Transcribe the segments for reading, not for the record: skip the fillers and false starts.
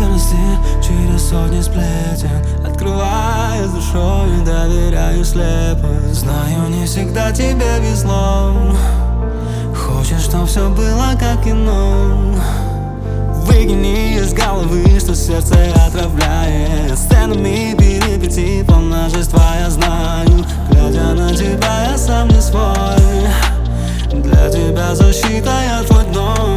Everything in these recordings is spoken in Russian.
верности через сотни сплетен. Открываю душой и доверяю слепо. Знаю, не всегда тебе везло. Хочешь, чтоб все было как кино. Выкини из головы, что сердце отравляет. Сценами перипетий полна жизнь твоя, знаю. Глядя на тебя, я сам не свой. Для тебя защита, я твой дом.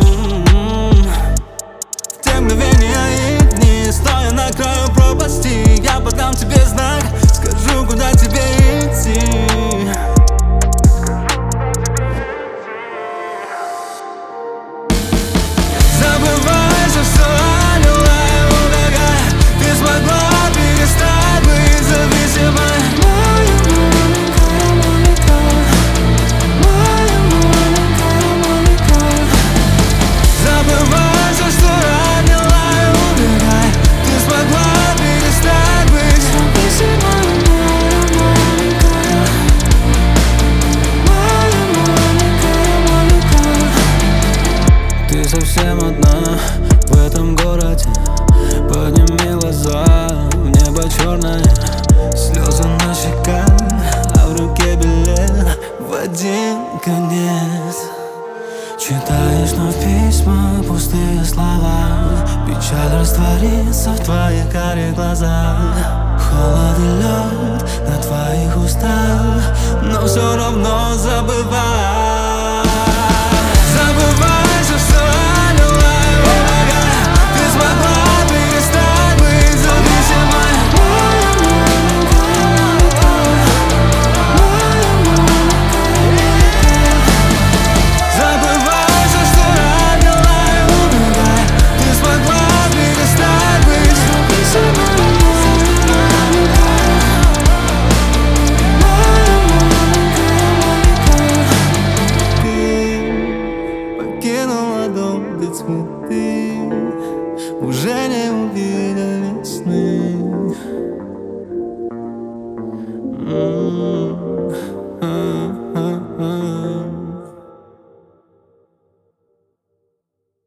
В те мгновения и дни, стоя на краю пропасти, я подам тебе знак, скажу, куда тебе идти. Забывайся, все аняла и убегай. Ты смогла перестать быть зависимой. Забывайся, что аняла и убегай. Ты смогла перестать быть зависимой. Ты совсем одна в этом городе. Подними глаза, в небо черное, слезы на щеках, а в руке билет в один конец. Читаешь вновь письма, пустые слова, печаль растворится в твоих карих глазах. Холод и лед на твоих устах, но все равно забывай.